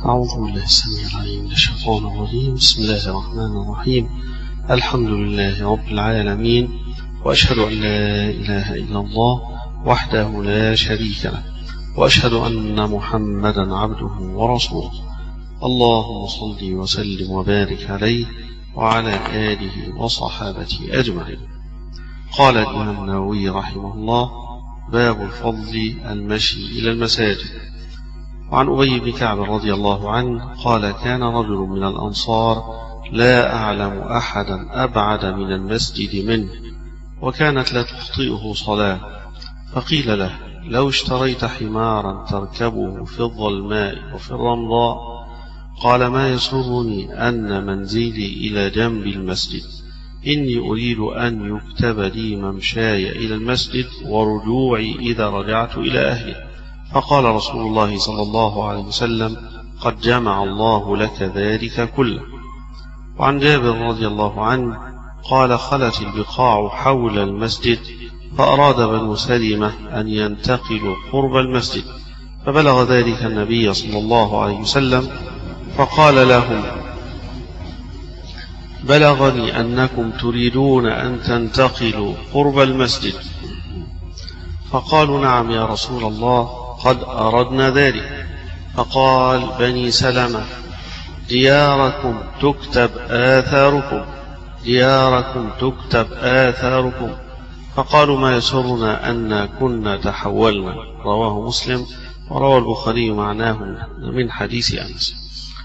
أعوذ بالله السميع العليم من الشيطان الرجيم. بسم الله الرحمن الرحيم. الحمد لله رب العالمين، وأشهد أن لا إله إلا الله وحده لا شريك له، وأشهد أن محمدا عبده ورسوله. اللهم صل وسلم وبارك عليه وعلى آله وصحابته أجمعين. قال الإمام النووي رحمه الله: باب الفضل المشي إلى المساجد. وعن أبي بن كعب رضي الله عنه قال: كان رجل من الأنصار لا أعلم أحدا أبعد من المسجد منه، وكانت لا تخطئه صلاة، فقيل له: لو اشتريت حمارا تركبه في الظلماء وفي الرمضاء. قال: ما يسرني أن منزلي إلى جنب المسجد، إني أريد أن يكتب لي ممشاي إلى المسجد ورجوعي إذا رجعت إلى أهلي. فقال رسول الله صلى الله عليه وسلم: قد جمع الله لك ذلك كله. وعن جابر رضي الله عنه قال: خلت البقاع حول المسجد، فأراد بنو سلمة أن ينتقلوا قرب المسجد، فبلغ ذلك النبي صلى الله عليه وسلم، فقال لهم: بلغني أنكم تريدون أن تنتقلوا قرب المسجد. فقالوا: نعم يا رسول الله، قد أردنا ذلك. فقال: بني سلمة، دياركم تكتب آثاركم، دياركم تكتب آثاركم. فقالوا: ما يسرنا أن كنا تحولنا. رواه مسلم، وروى البخاري معناه من حديث أنس.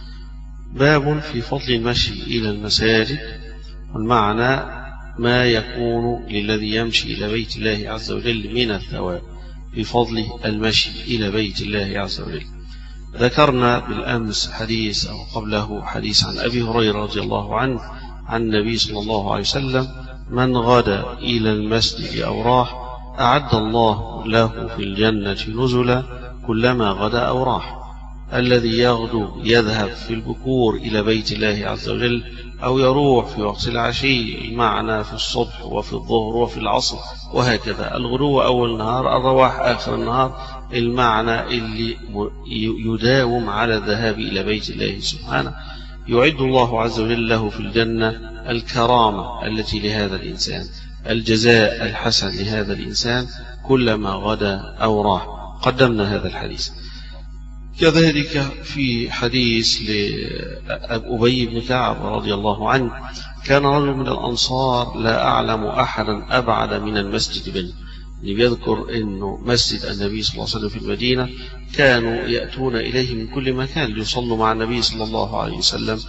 باب في فضل المشي إلى المساجد، والمعنى ما يكون للذي يمشي إلى بيت الله عز وجل من الثواب بفضل المشي إلى بيت الله عز وجل. ذكرنا بالأمس حديث أو قبله حديث عن أبي هريرة رضي الله عنه عن النبي صلى الله عليه وسلم: من غدا إلى المسجد أو راح أعد الله له في الجنة نزلا كلما غدا أو راح. الذي يغدو يذهب في البكور إلى بيت الله عز وجل، أو يروح في وقت العشي، المعنى في الصبح وفي الظهر وفي العصر وهكذا. الغدو أول النهار، الرواح آخر النهار، المعنى اللي يداوم على الذهاب إلى بيت الله سبحانه. يعد الله عز وجل له في الجنة الكرامة التي لهذا الإنسان، الجزاء الحسن لهذا الإنسان كلما غدا أو راح. قدمنا هذا الحديث. كذلك في حديث لأبي بن كعب رضي الله عنه: كان رجل من الأنصار لا أعلم أحدا أبعد من المسجد منه. بيذكر أنه مسجد النبي صلى الله عليه وسلم في المدينة كانوا يأتون إليه من كل مكان ليصلوا مع النبي صلى الله عليه وسلم.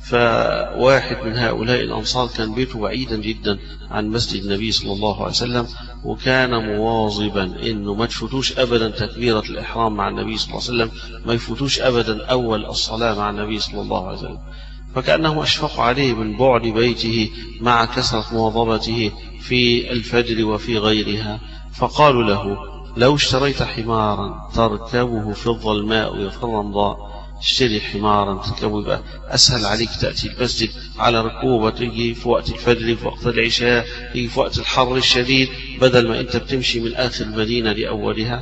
فواحد من هؤلاء الأنصار كان بيته بعيدا جدا عن مسجد النبي صلى الله عليه وسلم، وكان مواظبا إنه ما تفوتوش أبدا تكبيرة الإحرام مع النبي صلى الله عليه وسلم، ما يفوتوش أبدا أول الصلاة مع النبي صلى الله عليه وسلم. فكأنهم أشفقوا عليه من بعد بيته مع كثرة مواظبته في الفجر وفي غيرها. فقالوا له: لو اشتريت حمارا تركبه في الظلماء وفي الرمضاء، اشتري حمارا تركبه، يبقى أسهل عليك تأتي المسجد على ركوبة، تيجي في وقت الفجر، في وقت العشاء، تيجي في وقت الحر الشديد، بدل ما أنت بتمشي من آخر المدينة لأولها.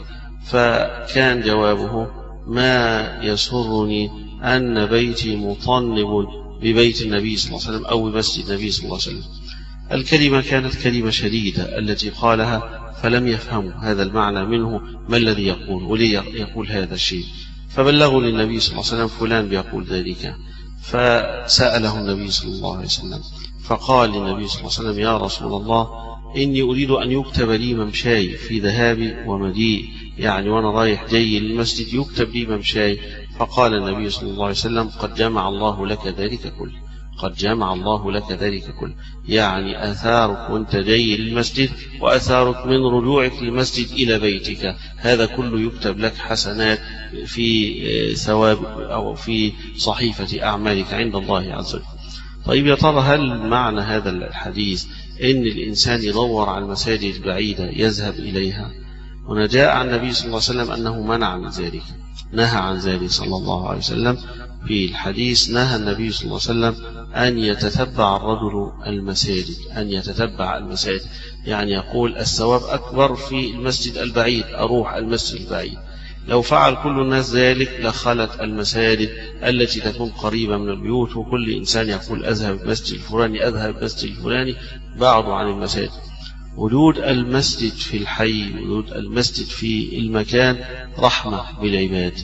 فكان جوابه: ما يسرني أن بيتي مطنب ببيت النبي صلى الله عليه وسلم أو بمسجد النبي صلى الله عليه وسلم. الكلمة كانت كلمة شديدة التي قالها، فلم يفهموا هذا المعنى منه، ما الذي يقول وليه يقول هذا الشيء. فبلغوا للنبي صلى الله عليه وسلم: فلان بيقول ذلك. فسأله النبي صلى الله عليه وسلم، فقال للنبي صلى الله عليه وسلم: يا رسول الله، إني أريد أن يكتب لي ممشاي في ذهابي ومجيئي، يعني وأنا رايح جاي للمسجد يكتب لي ممشاي. فقال النبي صلى الله عليه وسلم: قد جمع الله لك ذلك كله، قد جمع الله لك ذلك كله، يعني أثارك وانت جاي للمسجد وأثارك من رجوعك للمسجد إلى بيتك، هذا كله يكتب لك حسنات في ثواب أو في صحيفة أعمالك عند الله عز وجل. طيب يا ترى هل معنى هذا الحديث إن الإنسان يدور على المساجد البعيدة يذهب إليها؟ هنا جاء عن النبي صلى الله عليه وسلم أنه منع من ذلك، نهى عن ذلك صلى الله عليه وسلم. في الحديث نهى النبي صلى الله عليه وسلم أن يتتبع الرجل المساجد، أن يتتبع المساجد، يعني يقول الثواب أكبر في المسجد البعيد، أروح المسجد البعيد. لو فعل كل الناس ذلك لخلت المساجد التي تكون قريبة من البيوت، وكل إنسان يقول أذهب المسجد الفلاني أذهب المسجد الفلاني، بعدوا عن المساجد. وجود المسجد في الحي، وجود المسجد في المكان رحمة بالعباد.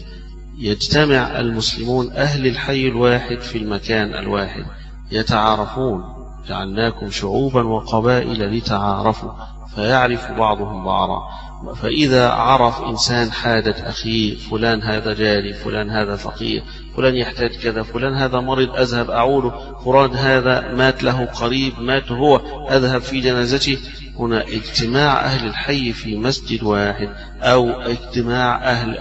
يجتمع المسلمون أهل الحي الواحد في المكان الواحد، يتعارفون. جعلناكم شعوبا وقبائل لتعارفوا، فيعرف بعضهم بعضا. فإذا عرف إنسان حاجة أخيه، فلان هذا جاري، فلان هذا فقير، فلان يحتاج كذا، فلان هذا مريض أذهب أعوده، فلان هذا مات له قريب مات هو أذهب في جنازته. هنا اجتماع أهل الحي في مسجد واحد، أو اجتماع أهل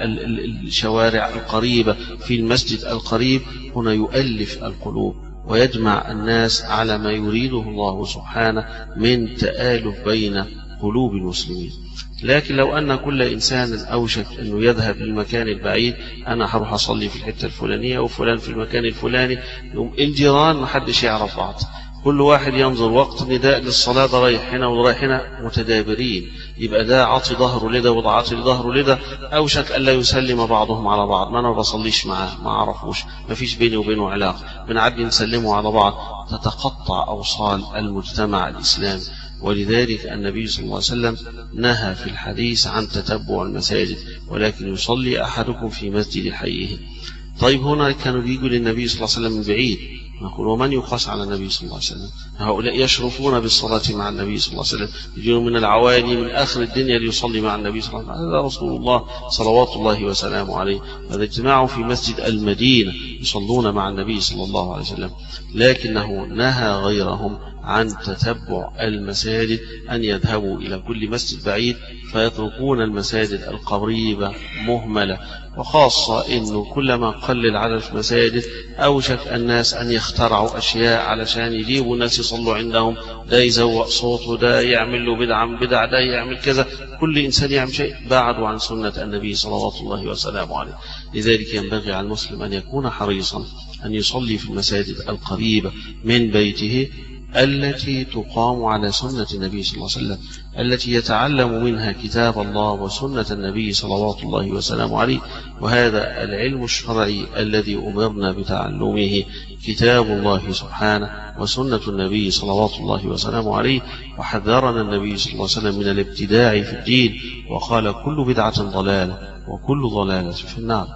الشوارع القريبة في المسجد القريب، هنا يؤلف القلوب ويجمع الناس على ما يريده الله سبحانه من تآلف بين قلوب المسلمين. لكن لو أن كل إنسان أوشك أنه يذهب للمكان البعيد، أنا هروح أصلي في الحتة الفلانية وفلان في المكان الفلاني، يوم الجيران محدش يعرف بعض، كل واحد ينظر وقت نداء للصلاة ده رايح هنا وده رايح هنا متدابرين، يبقى ده عاطي ظهره لده وده عاطي ظهره لده، أوشك ألا يسلم بعضهم على بعض. ما أنا بصليش معاه، ما أعرفوش، ما فيش بيني وبينه علاقة، بنعدي نسلمه على بعض، تتقطع أوصال المجتمع الإسلامي. ولذلك النبي صلى الله عليه وسلم نهى في الحديث عن تتبع المساجد، ولكن يصلي أحدكم في مسجد حيه. طيب هنا كانوا بيجوا للنبي صلى الله عليه وسلم من بعيد، نقول ومن يقاس على النبي صلى الله عليه وسلم؟ هؤلاء يشرفون بالصلاة مع النبي صلى الله عليه وسلم، يجون من العوالي من آخر الدنيا ليصلي مع النبي صلى الله عليه وسلم. هذا رسول الله صلوات الله وسلامه عليه. هذا اجتماع في مسجد المدينة يصلون مع النبي صلى الله عليه وسلم، لكنه نهى غيرهم عن تتبع المساجد، أن يذهبوا إلى كل مسجد بعيد فيتركون المساجد القريبة مهملة. وخاصة أنه كلما قلل عدد المساجد أوشك الناس أن يخترعوا أشياء علشان يجيبوا الناس يصلوا عندهم، ده يزوق صوته، ده يعمل له بدعة من بدع، ده يعمل كذا، كل إنسان يعمل شيء بعده عن سنة النبي صلوات الله وسلامه عليه. لذلك ينبغي على المسلم أن يكون حريصا أن يصلي في المساجد القريبة من بيته التي تقام على سنة النبي صلى الله عليه وسلم، التي يتعلم منها كتاب الله وسنة النبي صلوات الله وسلامه عليه. وهذا العلم الشرعي الذي أمرنا بتعلمه كتاب الله سبحانه وسنة النبي صلوات الله وسلامه عليه. وحذرنا النبي صلى الله عليه وسلم من الابتداع في الدين، وقال كل بدعة ضلالة وكل ضلالة في النار.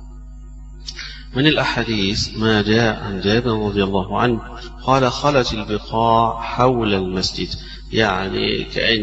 من الأحاديث ما جاء عن جابر رضي الله عنه قال خلت البقاع حول المسجد، يعني كأن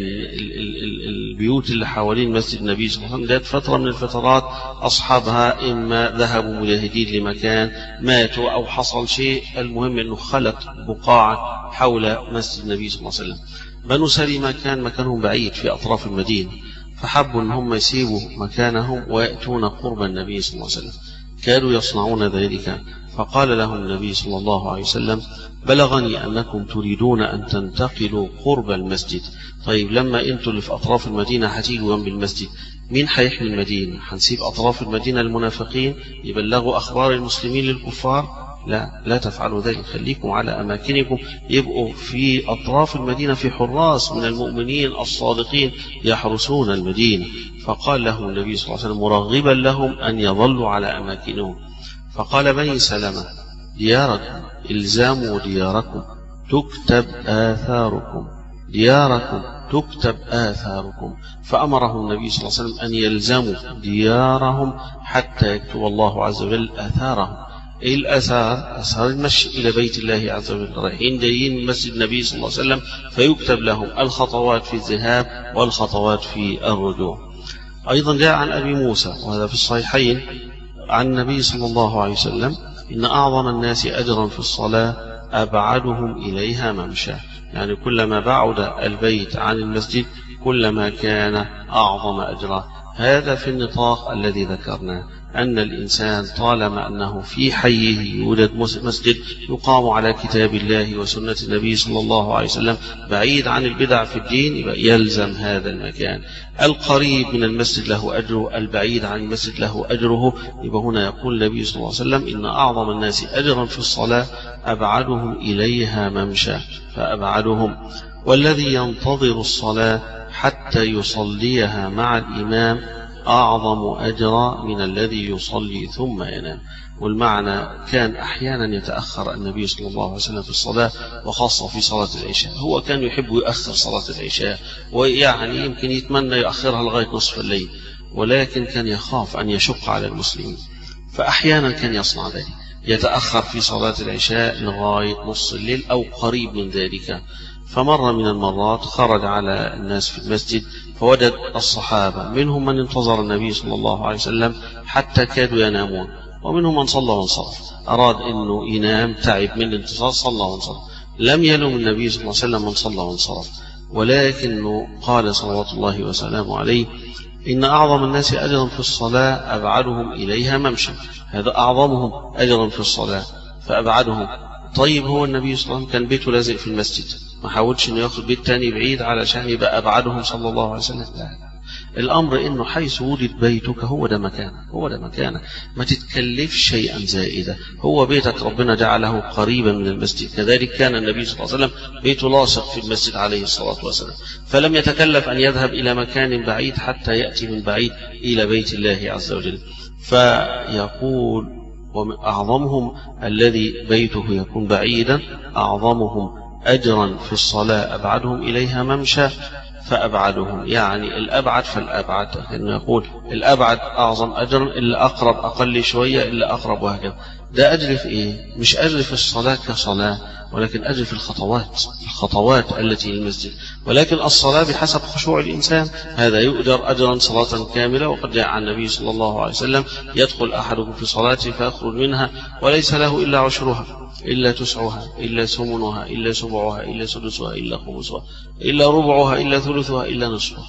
البيوت اللي حوالين مسجد النبي صلى الله عليه وسلم جاءت فترة من الفترات أصحابها إما ذهبوا مجاهدين لمكان، ماتوا أو حصل شيء، المهم أنه خلت بقاع حول مسجد النبي صلى الله عليه وسلم. بنو سلمة كان مكانهم بعيد في أطراف المدينة، فحبوا أن هم يسيبوا مكانهم ويأتون قرب النبي صلى الله عليه وسلم، كانوا يصنعون ذلك. فقال لهم النبي صلى الله عليه وسلم بلغني أنكم تريدون أن تنتقلوا قرب المسجد. طيب لما أنتوا اللي في أطراف المدينة هتيجوا جنب المسجد، مين هيحمي المدينة؟ هنسيب أطراف المدينة المنافقين يبلغوا أخبار المسلمين للكفار؟ لا تفعلوا ذلك، خليكم على أماكنكم، يبقوا في أطراف المدينة في حراس من المؤمنين الصادقين يحرسون المدينة. فقال لهم النبي صلى الله عليه وسلم مرغبا لهم أن يظلوا على أماكنهم. فقال بني سلمة دياركم إلزاموا دياركم تكتب آثاركم، دياركم تكتب آثاركم. فأمرهم النبي صلى الله عليه وسلم أن يلزموا ديارهم حتى يكتب الله عز وجل آثارهم. إيه الآثار؟ أثار المشي إلى بيت الله عز وجل، رايحين جايين من مسجد النبي صلى الله عليه وسلم، فيكتب لهم الخطوات في الذهاب والخطوات في الرجوع. أيضا جاء عن أبي موسى وهذا في الصحيحين عن النبي صلى الله عليه وسلم إن أعظم الناس أجرا في الصلاة أبعدهم إليها ممشى، يعني كلما بعد البيت عن المسجد كلما كان أعظم أجرا. هذا في النطاق الذي ذكرناه، أن الإنسان طالما أنه في حيه يوجد مسجد يقام على كتاب الله وسنة النبي صلى الله عليه وسلم بعيد عن البدع في الدين، يبقى يلزم هذا المكان. القريب من المسجد له أجره، البعيد عن المسجد له أجره. يبقى هنا يقول النبي صلى الله عليه وسلم إن أعظم الناس أجرا في الصلاة أبعدهم إليها ممشى، فأبعدهم. والذي ينتظر الصلاة حتى يصليها مع الإمام أعظم أجرا من الذي يصلي ثم ينام. والمعنى كان أحيانا يتأخر النبي صلى الله عليه وسلم في الصلاة، وخاصة في صلاة العشاء. هو كان يحب يؤخر صلاة العشاء، ويعني يمكن يتمنى يؤخرها لغاية نصف الليل، ولكن كان يخاف أن يشق على المسلمين، فأحيانا كان يصنع ذلك، يتأخر في صلاة العشاء لغاية نصف الليل أو قريب من ذلك. فمرة من المرات خرج على الناس في المسجد، فوجد الصحابة منهم من انتظر النبي صلى الله عليه وسلم حتى كادوا ينامون، ومنهم من صلى وانصرف، أراد أنه ينام، تعب من الانتظار، صلى وانصرف. لم يلوم النبي صلى الله عليه وسلم من صلى وانصرف، ولكنه قال صلوات الله وسلامه عليه: إن أعظم الناس أجرا في الصلاة أبعدهم إليها ممشى. هذا أعظمهم أجرا في الصلاة فأبعدهم. طيب هو النبي صلى الله عليه وسلم كان بيته لازق في المسجد، ما حاولش أنه يأخذ بيت تاني بعيد علشان يبقى أبعدهم صلى الله عليه وسلم. لا، الأمر إنه حيث وجد بيتك هو ده مكانك، هو ده مكانك، ما تتكلف شيئا زائدا. هو بيتك ربنا جعله قريبا من المسجد، كذلك كان النبي صلى الله عليه وسلم بيته لاصق في المسجد عليه الصلاة والسلام، فلم يتكلف أن يذهب إلى مكان بعيد حتى يأتي من بعيد إلى بيت الله عز وجل. فيقول: وأعظمهم الذي بيته يكون بعيدا، أعظمهم أجرا في الصلاة أبعدهم إليها ممشى فأبعدهم، يعني الأبعد فالأبعد، إنه يقول الأبعد أعظم أجرا، اللي أقرب أقل شوية، اللي أقرب، وهكذا. ده أجر في إيه؟ مش أجر في الصلاة كصلاة، ولكن أجر في الخطوات التي للمسجد. ولكن الصلاة بحسب خشوع الإنسان، هذا يؤجر أجرا صلاة كاملة. وقد جاء عن النبي صلى الله عليه وسلم: يدخل أحدكم في صلاته فيخرج منها وليس له إلا عشرها، إلا تسعها، إلا ثمنها، إلا سبعها، إلا سدسها، إلا خمسها، إلا ربعها، إلا ثلثها، إلا نصفها.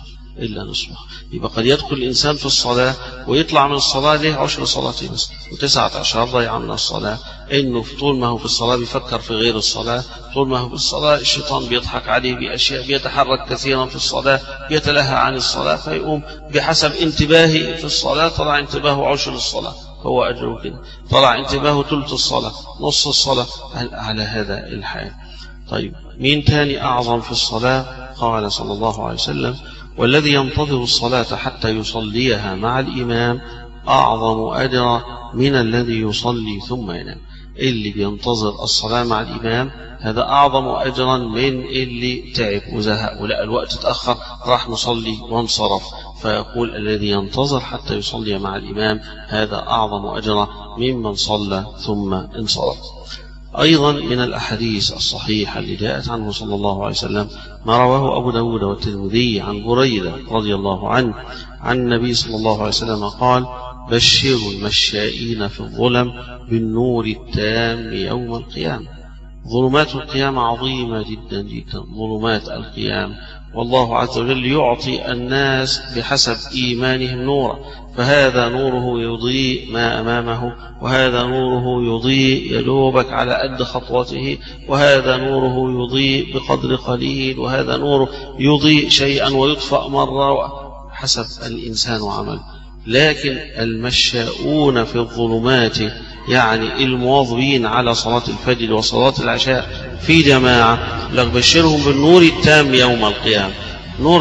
يبقى قد يدخل الإنسان في الصلاة ويطلع من الصلاة له عشر صلاته بس، و19 ضيع من الصلاة، إنه طول ما هو في الصلاة بيفكر في غير الصلاة، طول ما هو في الصلاة الشيطان بيضحك عليه بأشياء، بيتحرك كثيرا في الصلاة، بيتلهى عن الصلاة، فيقوم بحسب انتباهه في الصلاة، طلع انتباهه عشر الصلاة، هو أجره كده، طلع انتباهه ثلث الصلاة، نص الصلاة، على هذا الحال. طيب مين تاني أعظم في الصلاة؟ قال صلى الله عليه وسلم: والذي ينتظر الصلاة حتى يصليها مع الإمام أعظم أجرا من الذي يصلي ثم ينام. اللي بينتظر الصلاة مع الإمام هذا أعظم أجرا من اللي تعب وزهق ولقى الوقت تأخر راح نصلي وانصرف. فيقول: الذي ينتظر حتى يصلي مع الإمام هذا أعظم أجرا ممن صلى ثم انصرف. أيضا من الأحاديث الصحيحة اللي جاءت عنه صلى الله عليه وسلم ما رواه أبو داود والترمذي عن بريدة رضي الله عنه عن النبي صلى الله عليه وسلم قال: بشروا المشائين في الظلم بالنور التام يوم القيامة. ظلمات القيامة عظيمة جدا جدا، ظلمات القيامة، والله عز وجل يعطي الناس بحسب إيمانهم نورا، فهذا نوره يضيء ما أمامه، وهذا نوره يضيء يدوبك على قد خطوته، وهذا نوره يضيء بقدر قليل، وهذا نوره يضيء شيئا ويطفأ مرة حسب الإنسان وعمله. لكن المشاؤون في الظلمات يعني المواظبين على صلاة الفجر وصلاة العشاء في جماعة لك بشرهم بالنور التام يوم القيامة، نور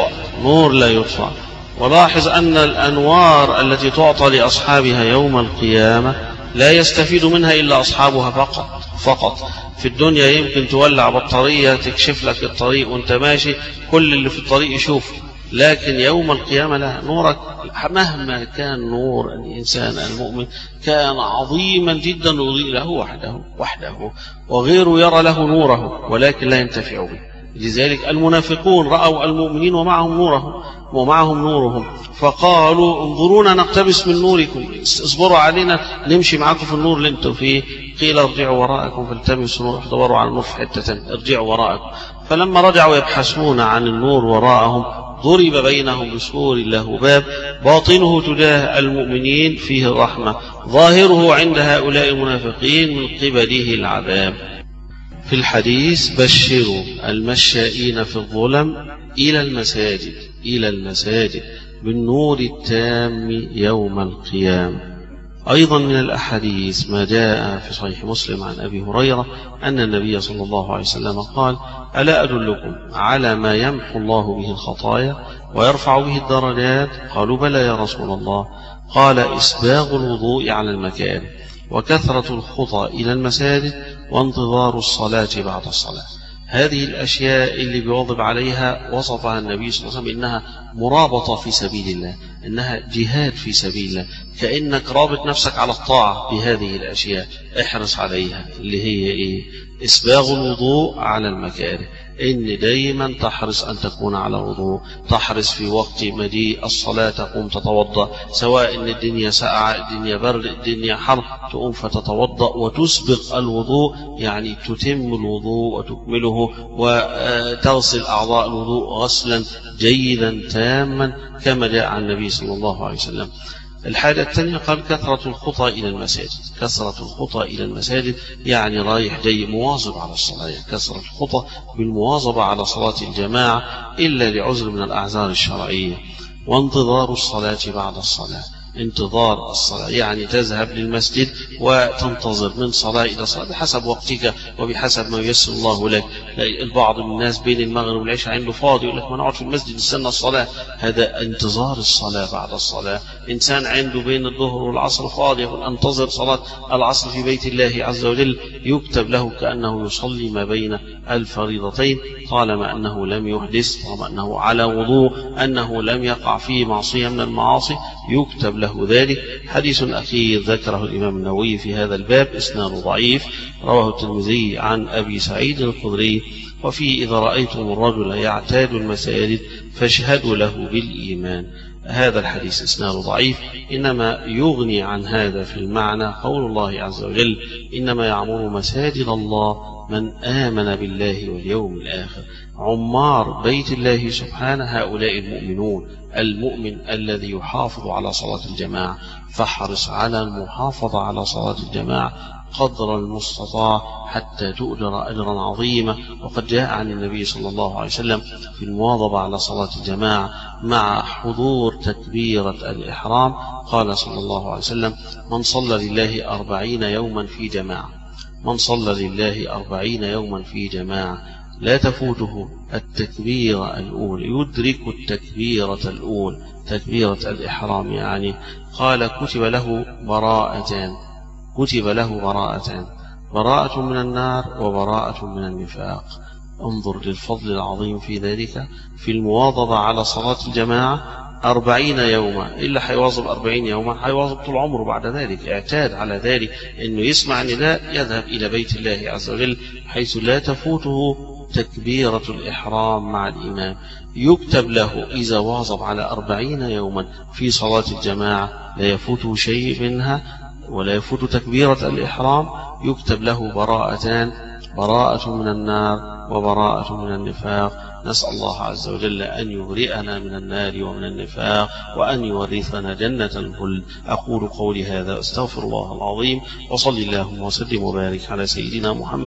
لا يطفأ. ولاحظ أن الأنوار التي تعطى لأصحابها يوم القيامة لا يستفيد منها إلا أصحابها فقط. في الدنيا يمكن تولع بطارية تكشف لك الطريق وانت ماشي، كل اللي في الطريق يشوف، لكن يوم القيامة لا، نورك مهما كان نور الإنسان المؤمن كان عظيما جدا يضيء له وحده، وغيره يرى له نوره ولكن لا ينتفع به. لذلك المنافقون رأوا المؤمنين ومعهم نورهم فقالوا: انظرونا نقتبس من نوركم، اصبروا علينا نمشي معكم في النور اللي انتم فيه. قيل: ارجعوا وراءكم فالتمسوا نور، احضروا على النور في حتة، ارجعوا وراءكم. فلما رجعوا يبحثون عن النور وراءهم ضرب بينهم بسور له باب باطنه تجاه المؤمنين فيه الرحمة، ظاهره عند هؤلاء المنافقين من قبله العذاب. في الحديث: بشروا المشائين في الظلم إلى المساجد بالنور التام يوم القيامة. أيضا من الأحاديث ما جاء في صحيح مسلم عن أبي هريرة أن النبي صلى الله عليه وسلم قال: ألا أدلكم على ما يمحو الله به الخطايا؟ ويرفع به الدرجات؟ قالوا بلى يا رسول الله. قال إسباغ الوضوء على المكان، وكثرة الخطى إلى المساجد، وانتظار الصلاة بعد الصلاة. هذه الأشياء اللي بيواظب عليها وصفها النبي صلى الله عليه وسلم إنها مرابطة في سبيل الله، إنها جهاد في سبيل الله، كأنك رابط نفسك على الطاعة بهذه الأشياء. احرص عليها، اللي هي إيه؟ إسباغ الوضوء على المكاره، إن دايما تحرص أن تكون على وضوء، تحرص في وقت مجيء الصلاة تقوم تتوضأ، سواء إن الدنيا ساقعة، الدنيا برد، الدنيا حر، تقوم فتتوضأ وتسبق الوضوء، يعني تتم الوضوء وتكمله، وتغسل أعضاء الوضوء غسلا جيدا تاما كما جاء عن النبي صلى الله عليه وسلم. الحاجة الثانية قال كثرة الخطى إلى المساجد. كثرة الخطى إلى المساجد يعني رايح جاي مواظب على الصلاة، كثرة الخطى بالمواظبة على صلاة الجماعة إلا لعذر من الأعذار الشرعية. وانتظار الصلاة بعد الصلاة، انتظار الصلاة يعني تذهب للمسجد وتنتظر من صلاة إلى صلاة بحسب وقتك وبحسب ما ييسر الله لك. البعض من الناس بين المغرب والعشاء عنده فاضي، يقول لك ما نقعد في المسجد نستنى الصلاة، هذا انتظار الصلاة بعد الصلاة. إنسان عنده بين الظهر والعصر فاضي، يقول أنتظر صلاة العصر في بيت الله عز وجل، يكتب له كأنه يصلي ما بين الفريضتين، طالما أنه لم يحدث، طالما أنه على وضوء، أنه لم يقع فيه معصية من المعاصي، يكتب له ذلك. حديث أخير ذكره الإمام النووي في هذا الباب إسناده ضعيف، رواه الترمذي عن أبي سعيد الخدري، وفيه إذا رأيتم الرجل يعتاد المساجد فاشهدوا له بالإيمان. هذا الحديث إسناده ضعيف، إنما يغني عن هذا في المعنى قول الله عز وجل إنما يعمر مساجد الله من آمن بالله واليوم الآخر. عمار بيت الله سبحانه هؤلاء المؤمنون، المؤمن الذي يحافظ على صلاة الجماعة، فاحرص على المحافظة على صلاة الجماعة قدر المستطاع حتى تؤجر أجرا عظيما. وقد جاء عن النبي صلى الله عليه وسلم في المواظبة على صلاة الجماعة مع حضور تكبيرة الإحرام، قال صلى الله عليه وسلم من صلى لله 40 يوما في جماعة، من صلى لله 40 يوما في جماعة لا تفوته التكبيرة الأولى، يدرك التكبيرة الأولى تكبيرة الإحرام، يعني قال كتب له براءتان، كتب له براءتان، براءة من النار وبراءة من النفاق. انظر للفضل العظيم في ذلك، في المواظبة على صلاة الجماعة 40 يوما، إلا حيواظب 40 يوما حيواظب طول عمره بعد ذلك، اعتاد على ذلك أنه يسمع نداء يذهب إلى بيت الله عز وجل حيث لا تفوته تكبيرة الإحرام مع الإمام. يكتب له إذا واظب على 40 يوما في صلاة الجماعة لا يفوته شيء منها ولا يفوت تكبيرة الإحرام، يكتب له براءتان، براءة من النار وبراءة من النفاق. نسأل الله عز وجل أن يبرئنا من النار ومن النفاق، وأن يورثنا جنة الخلد. أقول قولي هذا أستغفر الله العظيم، وصلي اللهم وسلم وبارك على سيدنا محمد